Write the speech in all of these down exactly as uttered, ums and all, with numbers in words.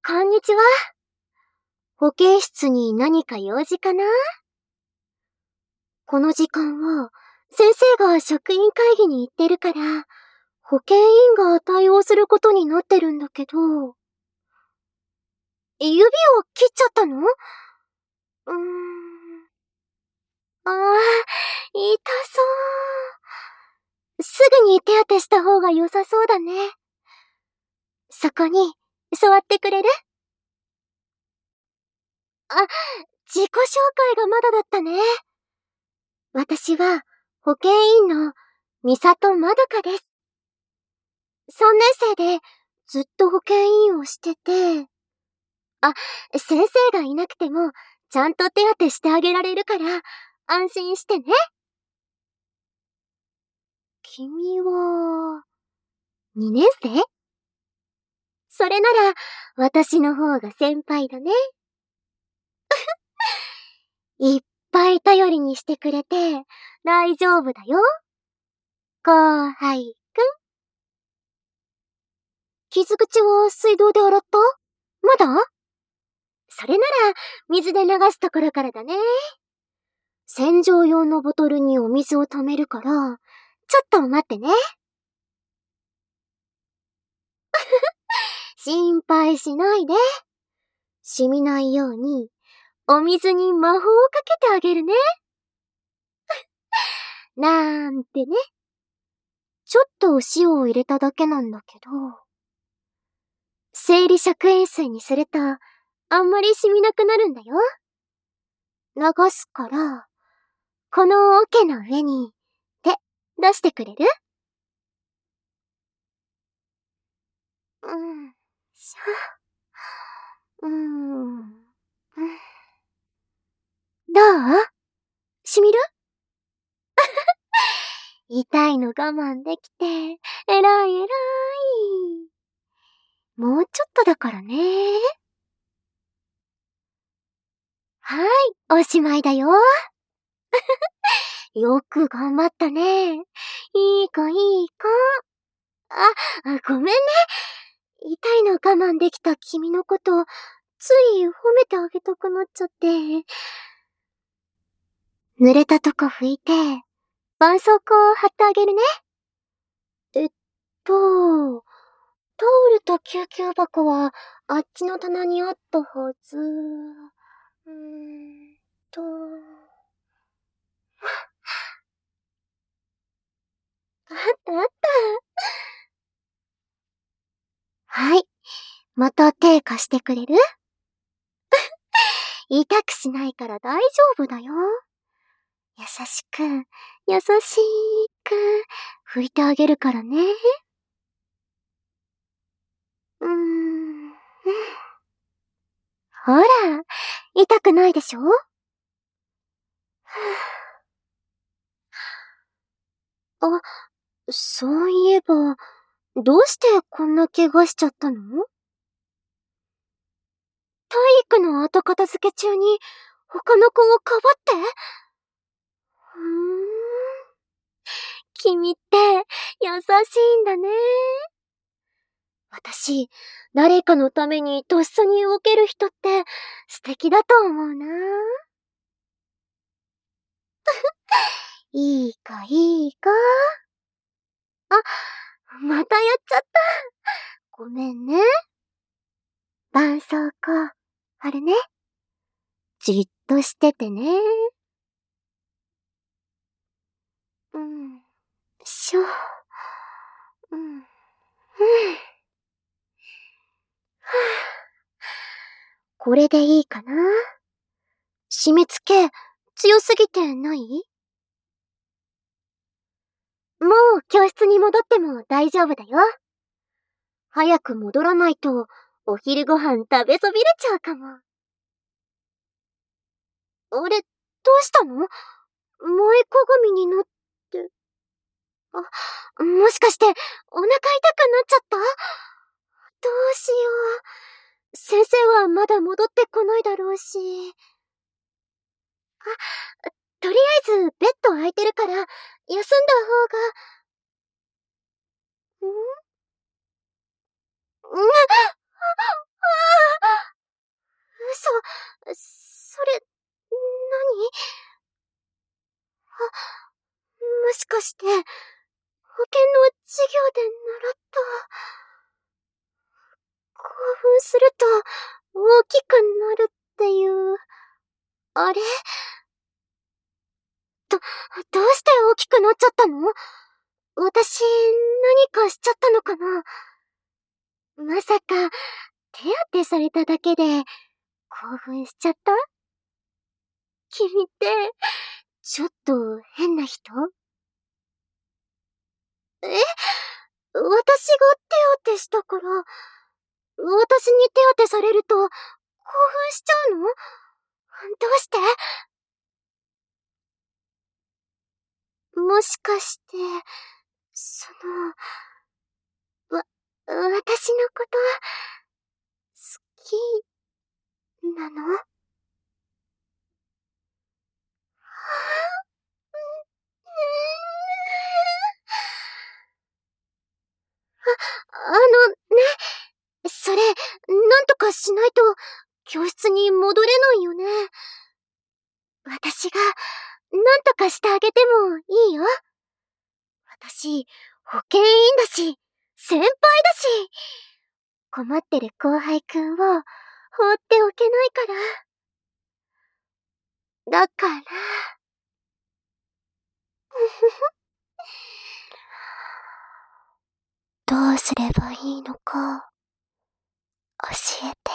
こんにちは。保健室に何か用事かな？この時間は、先生が職員会議に行ってるから、保健委員が対応することになってるんだけど、指を切っちゃったの？うーん。ああ、痛そう。すぐに手当てした方が良さそうだね。そこに、座ってくれる？あ、自己紹介がまだだったね。私は、保健委員の、みさとまどかです。さんねん生で、ずっと保健委員をしてて、あ、先生がいなくても、ちゃんと手当てしてあげられるから、安心してね。君は、にねん生？それなら、私の方が先輩だね。いっぱい頼りにしてくれて、大丈夫だよ。後輩くん。傷口は水道で洗った？まだ？それなら、水で流すところからだね。洗浄用のボトルにお水を溜めるから、ちょっと待ってね。心配しないで。染みないように、お水に魔法をかけてあげるね。なんてね。ちょっとお塩を入れただけなんだけど、生理食塩水にすると、あんまり染みなくなるんだよ。流すから、この桶の上に、手、出してくれる？うん、しょ。うーん。どう？しみる？痛いの我慢できて、えらいえらい。もうちょっとだからね。はい、おしまいだよ。よく頑張ったね。いい子いい子。あ、ごめんね。痛いの我慢できた君のこと、つい褒めてあげたくなっちゃって。濡れたとこ拭いて、絆創膏を貼ってあげるね。えっと、タオルと救急箱はあっちの棚にあったはず。うーんと。あったあった。はい。また手貸してくれる？痛くしないから大丈夫だよ。優しく、優しく、拭いてあげるからね。うーん。ほら、痛くないでしょ？あ、そういえば、どうしてこんな怪我しちゃったの？体育の後片付け中に他の子をかばって？ふーん。君って優しいんだね。私、誰かのためにとっさに動ける人って素敵だと思うな。いい子いい子。あ、またやっちゃった。ごめんね。絆創膏、あれね。じっとしててね。うん。しょ。うん。うん。はぁ。これでいいかな？締め付け、強すぎてない？もう教室に戻っても大丈夫だよ。早く戻らないと、お昼ご飯食べそびれちゃうかも。あれ、どうしたの？前かがみになって。あ、もしかして、お腹痛くなっちゃった？どうしよう。先生はまだ戻ってこないだろうし。あ、とりあえずベッド空いてるから、休んだ方が。ん？ん？あ、ああかして、保険の授業で習った。興奮すると大きくなるっていう、あれ？ど、どうして大きくなっちゃったの？私、何かしちゃったのかな？まさか、手当てされただけで、興奮しちゃった？君って、ちょっと変な人？え？私が手当てしたから、私に手当てされると、興奮しちゃうの？どうして？もしかして、その、わ、私のこと、好き、なの？あ、あの、ね、それ、なんとかしないと、教室に戻れないよね。私が、なんとかしてあげてもいいよ。私、保健委員だし、先輩だし、困ってる後輩くんを放っておけないから。だから、どうすればいいのか、教えて。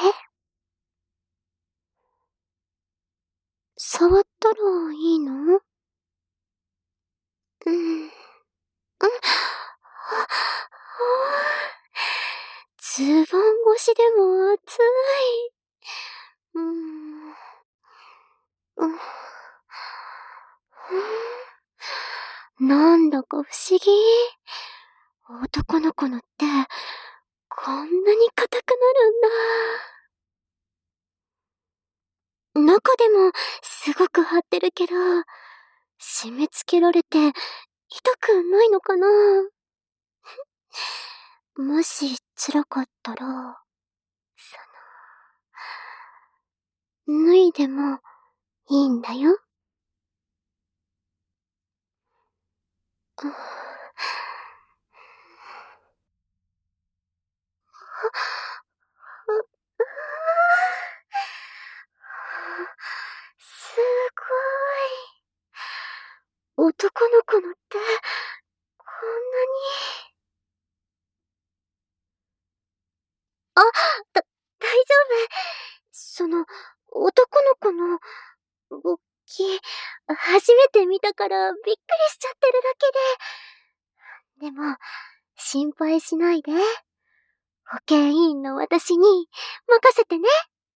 触ったらいいの？うん。ん？ズボン越しでも熱い。うーん。うん。なんだか不思議。男の子のって、こんなに硬くなるんだ。中でも、すごく張ってるけど、締め付けられて、痛くないのかな？もし、辛かったら、その、脱いでも、いいんだよ。うん。すごい。男の子のって、こんなに。あ、だ、大丈夫。その、男の子の、勃起、初めて見たからびっくりしちゃってるだけで。でも、心配しないで。保健委員の私に任せてね。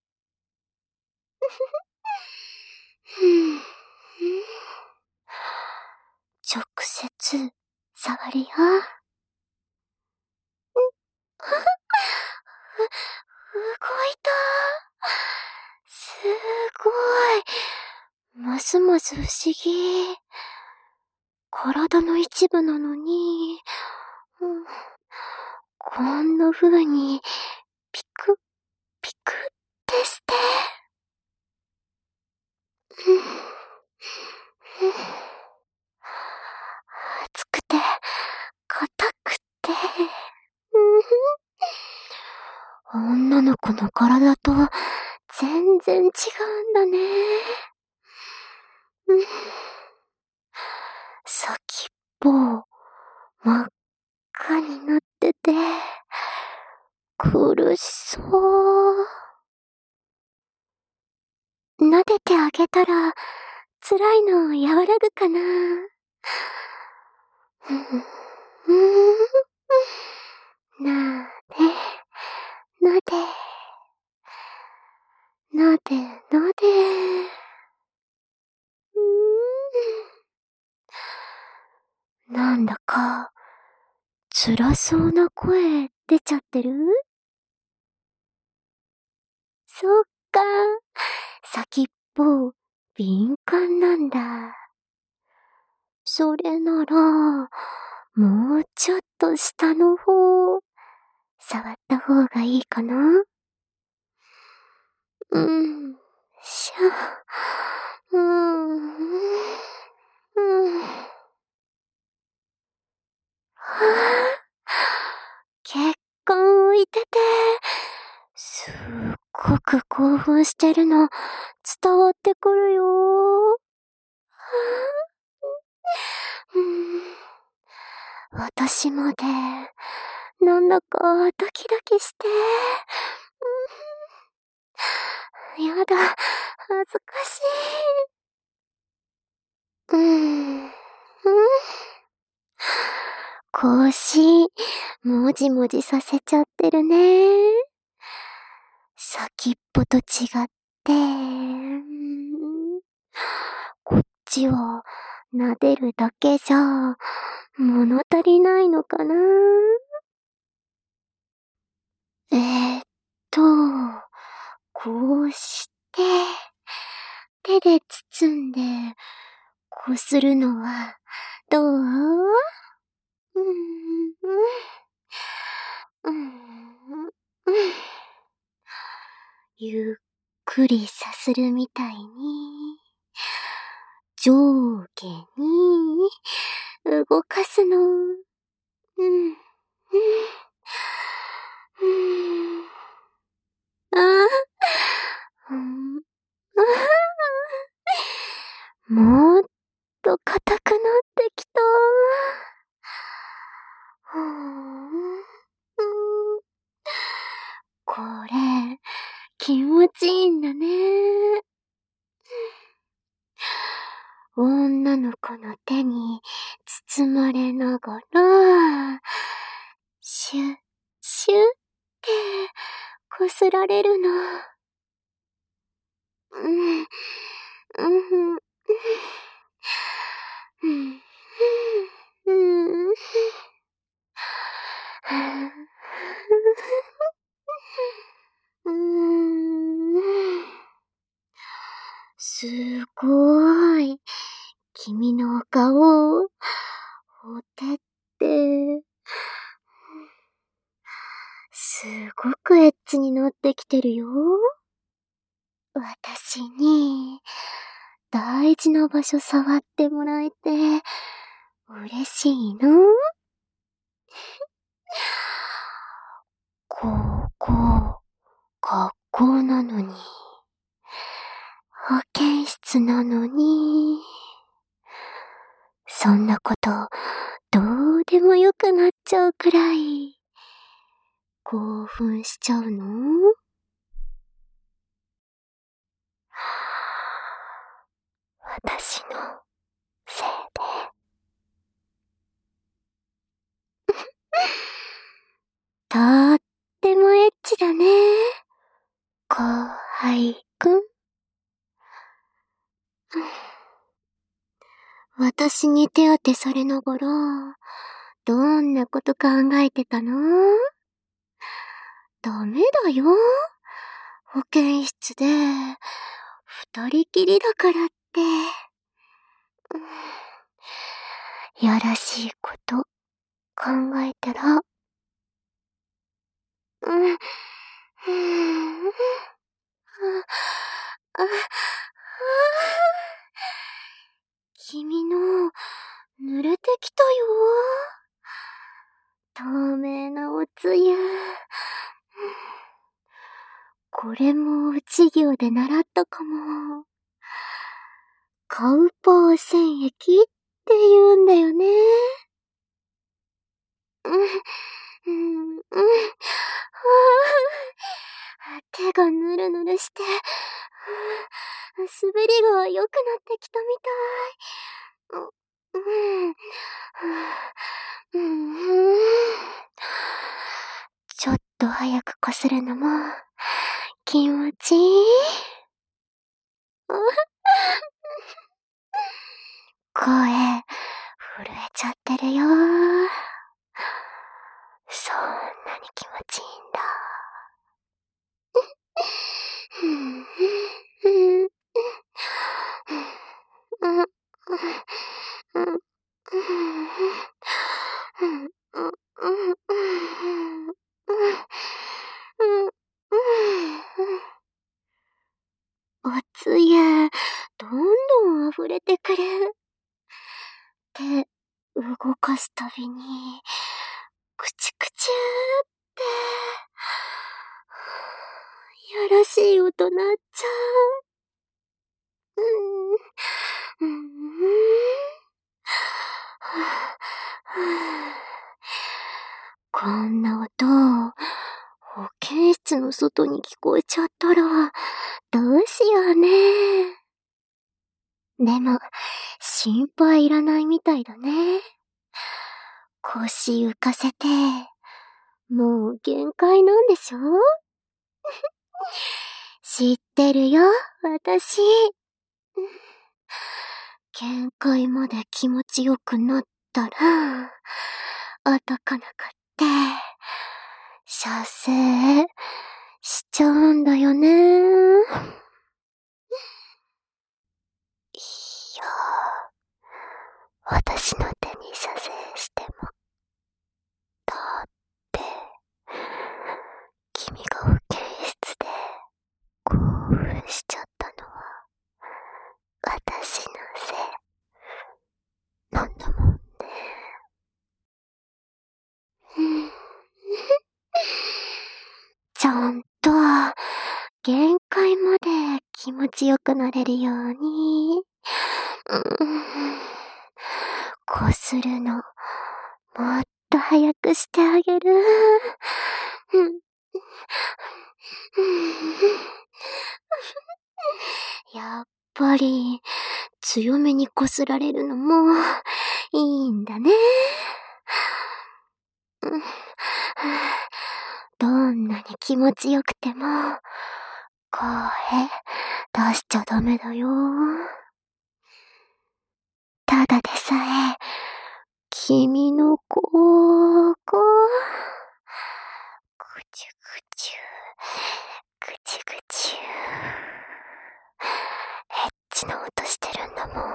ふん。直接、触るよ。動いた。すごい。ますます不思議。体の一部なのに、うん、こんな風に、ピク、ピクってして。うん、熱くて、硬くて、うん、女の子の体と全然違うんだね。うん、先っぽ、真っ赤になってて、苦しそう。撫でてあげたら、辛いの和らぐかな。うん、なで、なで、なで、なで。うーん。なんだか、辛そうな声出ちゃってる？そっか。先っぽ、敏感なんだ。それなら、もうちょっと下の方、触った方がいいかな？うん、しゃ、うーん、うん。 血管浮いてて、すっごく興奮してるの伝わってくるよ。うん、私までなんだかドキドキして、うん、やだ、恥ずかしい。うん、うん、腰、もじもじさせちゃってるね。先っぽと違って、うん、こっちは撫でるだけじゃ物足りないのかな。えーっと、こうして、手で包んで、こするのは、どう？うん、うん、うん、ゆっくりさするみたいに、上下に動かすの。うん、うん、うん。ああ、うん、もっと硬くなってきた。ふーん、うん、これ、気持ちいいんだね。女の子の手に包まれながら、シュッ、シュッってこすられるの。うん、うん、うん、うん、うん、うん、うーん、すごーい。君のお顔を、お手って、すごくエッチになってきてるよ。私に、大事な場所触ってもらえて、嬉しいの？ここ、学校なのに、保健室なのに、そんなこと、どうでもよくなっちゃうくらい、興奮しちゃうの？私のせいで。とってもエッチだね。後輩くん。私に手当てされながら、どんなこと考えてたの？ダメだよ。保健室で、二人きりだからって。やらしいこと考えたら、うん、うん、あ、あ、君の、濡れてきたよ。透明なおつゆ。これも授業で習ったかも。カウパー染液って言うんだよね。うん、うん、うん。手がぬるぬるして、滑りが良くなってきたみたい。うん、うん。ちょっと早くこするのも気持ちいい。声、震えちゃってるよ。そんなに気持ちいいんだ。おつゆ、どんどん溢れてくる。手、動かすたびに、 となっちゃう。うーん。うーん。こんな音、保健室の外に聞こえちゃったら、どうしようね。でも、心配いらないみたいだね。腰浮かせて、もう限界なんでしょ？知ってるよ、私。限界まで気持ちよくなったら、後からかって、射精しちゃうんだよね。いや、私の手に射精しても。だって、君が保健室で興奮しちゃったのは、私のせいなんだもんね。ちゃんと、限界まで気持ちよくなれるように、うん、こするの、もっと早くしてあげる。やっぱり、強めにこすられるのも、いいんだね。どんなに気持ちよくても、声出しちゃダメだよ。ただでさえ、君のここ、ぐちゅぐちゅ、ぐちゅぐちゅ、エッチな音してるんだもん。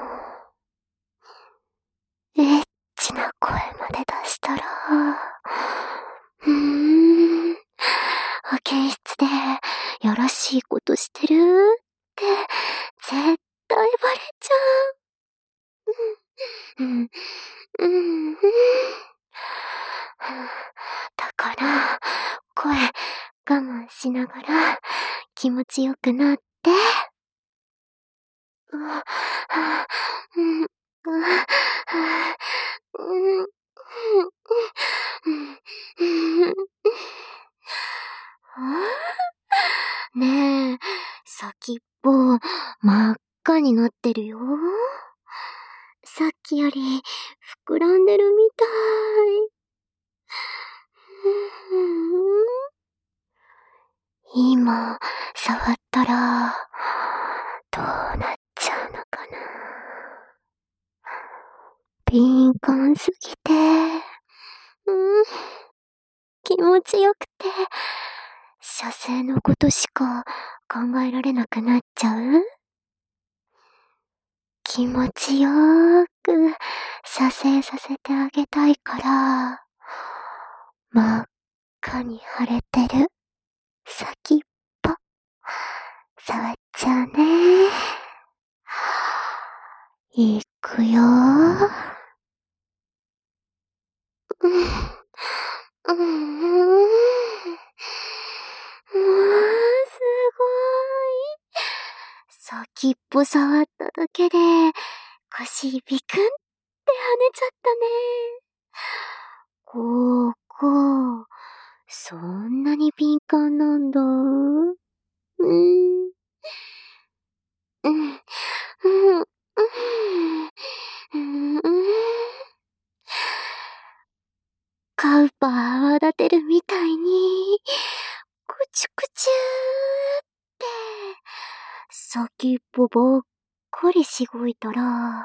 エッチな声まで出したら、うーん、保健室でよろしいことしてるって絶対バレちゃう。うん、うん、うん。だから、声我慢しながら気持ちよくなって。うん、うん、うん、うん、ねえ、先っぽ真っ赤になってるよ。さっきより膨らんでるみたい。今、触ったら、どうなっちゃうのかな。敏感すぎて、うん、気持ちよくて、射精のことしか考えられなくなっちゃう？気持ちよーく射精させてあげたいから、真っ赤に腫れてる先っぽ、触っちゃうね。いくよー。うん、うん、うーん、すごい。先っぽ触っただけで、腰ビクンって跳ねちゃったね。ここ、そんなに敏感なんだ。うーん。うん、うん、うん、うん、うん。カウパー泡立てるみたいに、くちゅくちゅーって、先っぽばっかりしごいたら、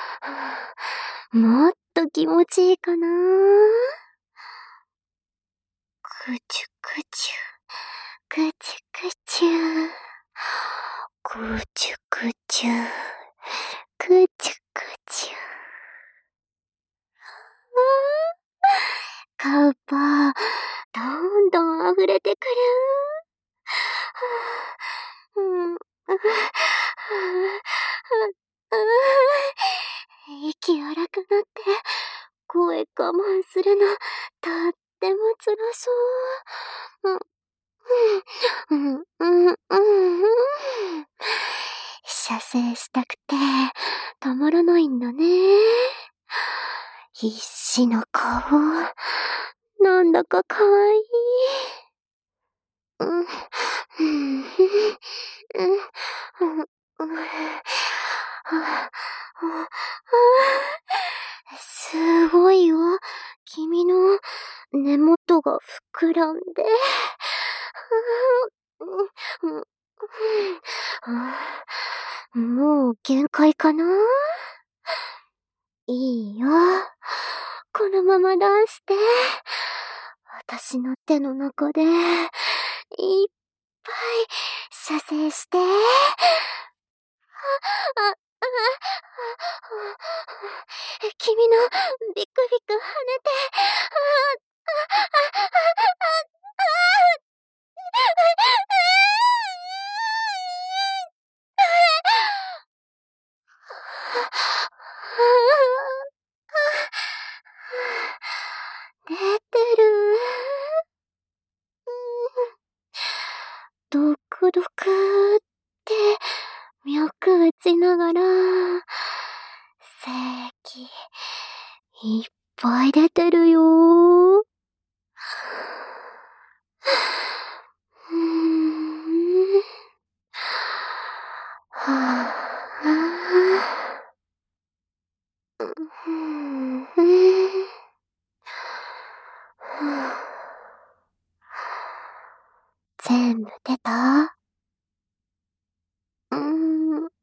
もっと気持ちいいかな。くちゅくちゅ、くちゅくちゅ、くちゅくちゅ、くちゅくちゅ。カウパー、どんどん溢れてくる。うん、息荒くなって、声我慢するの、とっても辛そう。 うん、うん、うん、うん。射精したくて、たまらないんだね。必死の顔、なんだかかわいい。うん、うん、うん、うん、うん、うん、すごいよ。君の根元が膨らんで。もう限界かな？いいよ。このまま出して。私の手の中で、いっぱい射精して。あ、あ、あ、君のビクビク跳ねて、あ、あ、あ、あ、あ、出てる。ドクドクって脈打ちながら、精液いっぱい出てるよー。うーん。はぁ、うーん。全部出た？うーん、うん。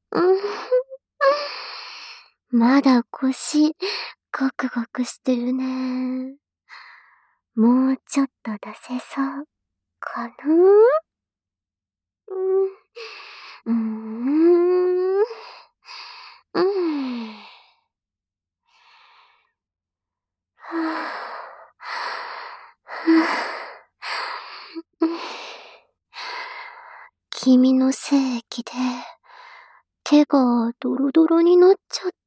まだ腰、ゴクゴクしてるね。もうちょっと出せそうかな？うん、うーん、うん。はぁ、はぁ、君の精液で手がドロドロになっちゃった。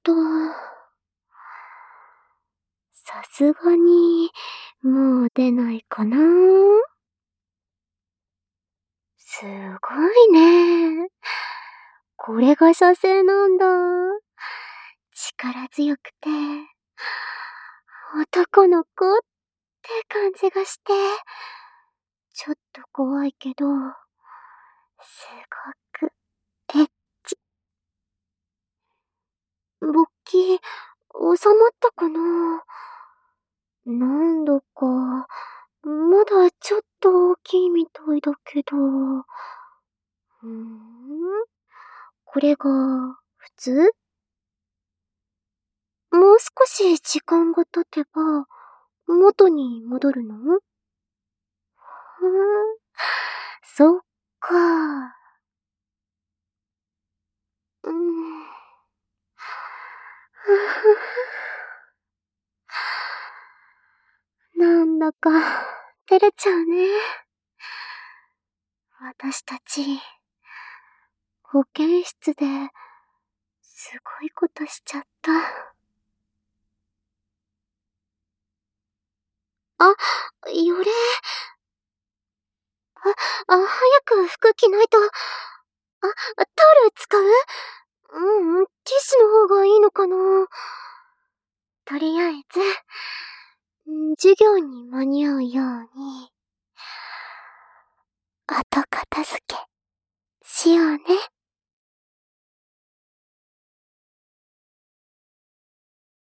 さすがにもう出ないかな？すごいね。これが射精なんだ。力強くて、男の子って感じがして、ちょっと怖いけど、すごくエッチ。勃起、収まったかな？なんだか、まだちょっと大きいみたいだけど。うーん、これが、普通？もう少し時間が経てば、元に戻るの？ふーん、そっか。うーん。なんだか、照れちゃうね。私たち、保健室で、すごいことしちゃった。あ、よれ。あ、あ、早く服着ないと。あ、タオル使う？うんうん、ティッシュの方がいいのかな。とりあえず、ん授業に間に合うように、後片付け、しようね。